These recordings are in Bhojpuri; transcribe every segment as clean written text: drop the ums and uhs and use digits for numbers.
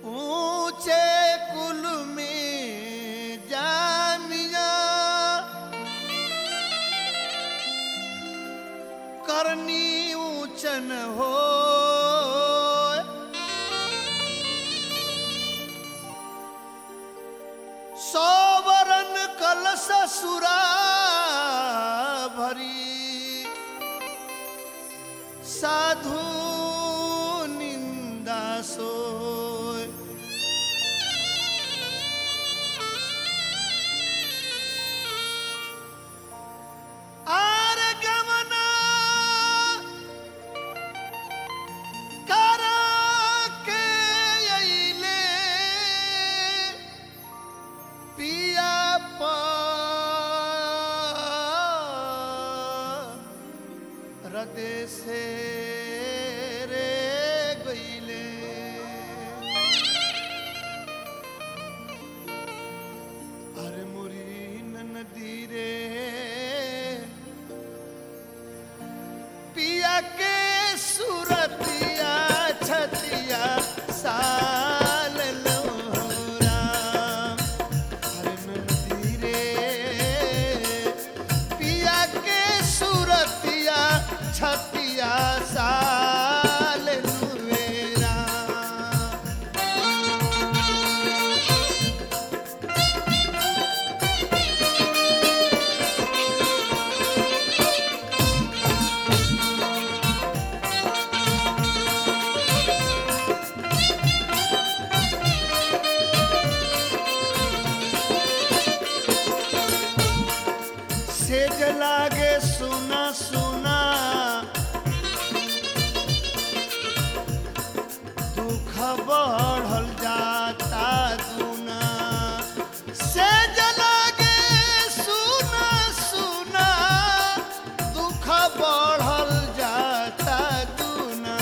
ऊंचे कुल में जामिया करनी ऊंचन हो सोवरन कलश सुरा भरी साधु निंदा सोय आर गमना करा के अइले पिया परदेसे रे गइले अरे मोरी ननदी रे पिया के सुरतिया छतिया साल लोरा अरे ननदी रे पिया के सुरतिया छतिया साल लुवेरा सेज लागे सुना सुना दुख बढ़ल जाता दूना सेज लागे सुना सुना दुख बढ़ल जाता दूना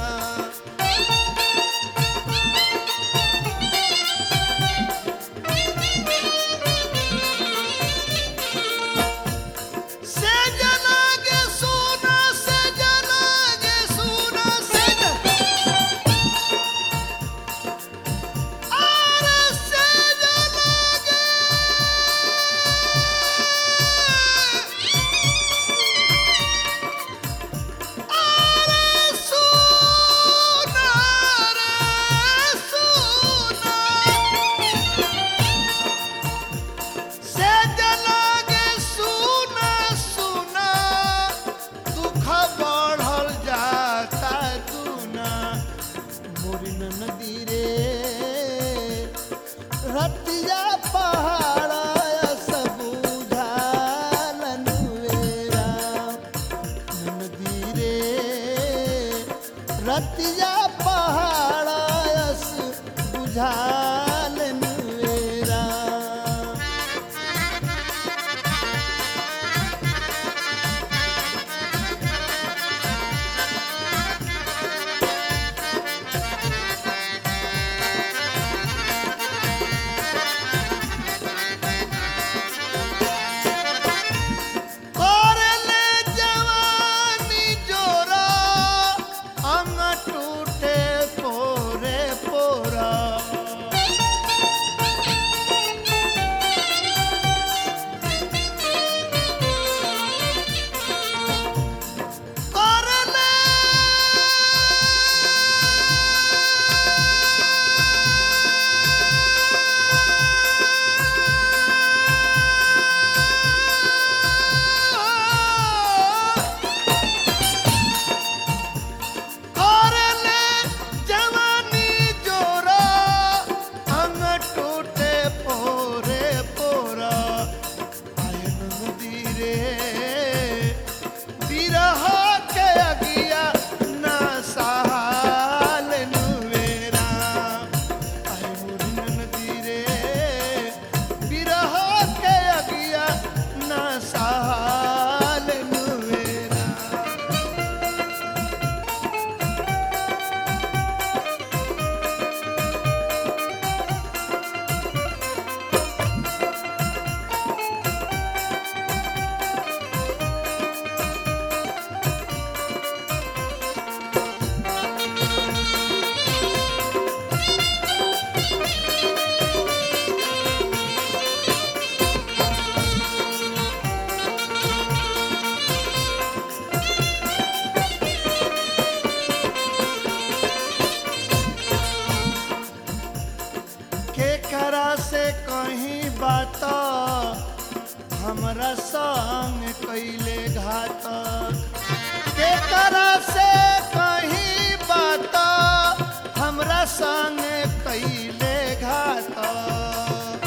नदी रे रतिया पहाड़ा सब बुझालन वेरा नदी रे रतिया पहाड़ा बुझालन वेरा टूटे को कैले घातक के करा से कहीं बात हमरा संग कैले घातक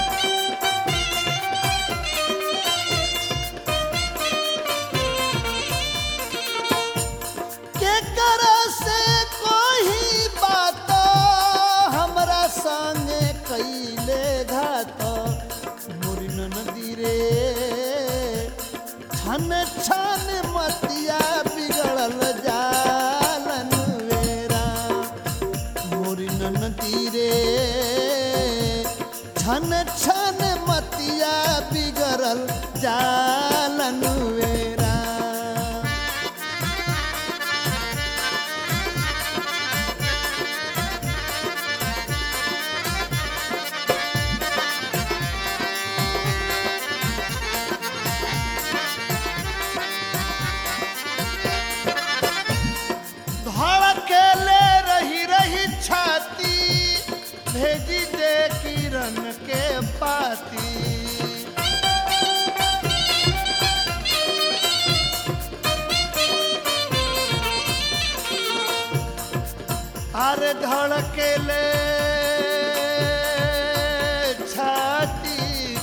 के करा से कोई बात हमरा संग कैले घातक मोरी नदी रे छन छन मतिया बिगड़ल जालन वेरा मोरी नदी रे छन छन मतिया बिगड़ल जालन वेरा धड़केले रही रही छाती भेजी दे किरण के पाती अरे धड़केले छाती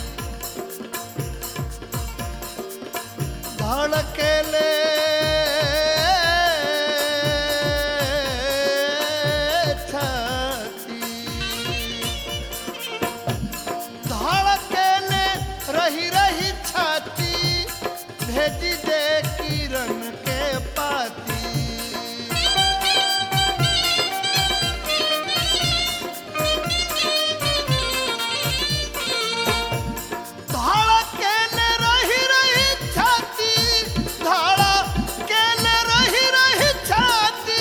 धड़केले रही रही छाती भेजी दे किरण के पाती धड़केले रही रही छाती धड़केले रही रही छाती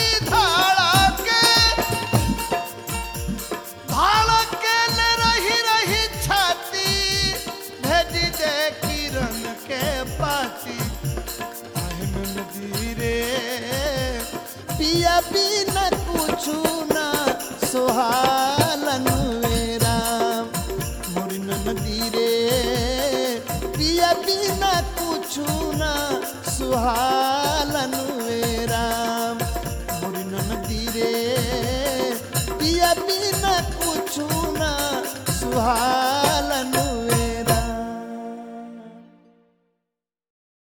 धड़केले रही रही छाती भेजी दे किरण के पाती नदी रे पिया बिना कुछु ना सोहालन वेरा मोरी नदी रे पिया बिना कुछु ना सुहालन वेरा मोरी नदी रे पिया बिना